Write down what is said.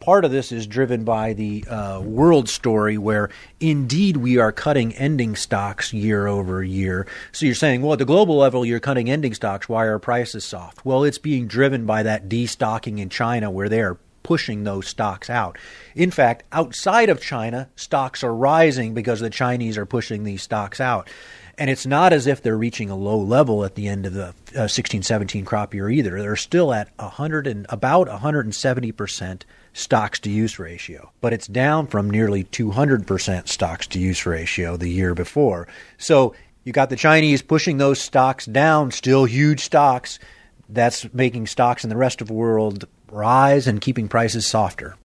part of this is driven by the world story where indeed we are cutting ending stocks year over year. So you're saying, well, at the global level, you're cutting ending stocks. Why are prices soft? Well, it's being driven by that destocking in China where they are pushing those stocks out. In fact, outside of China, stocks are rising because the Chinese are pushing these stocks out. And it's not as if they're reaching a low level at the end of the 16-17 crop year either. They're still at about 170% stocks-to-use ratio. But it's down from nearly 200% stocks-to-use ratio the year before. So you got the Chinese pushing those stocks down, still huge stocks. That's making stocks in the rest of the world rise and keeping prices softer.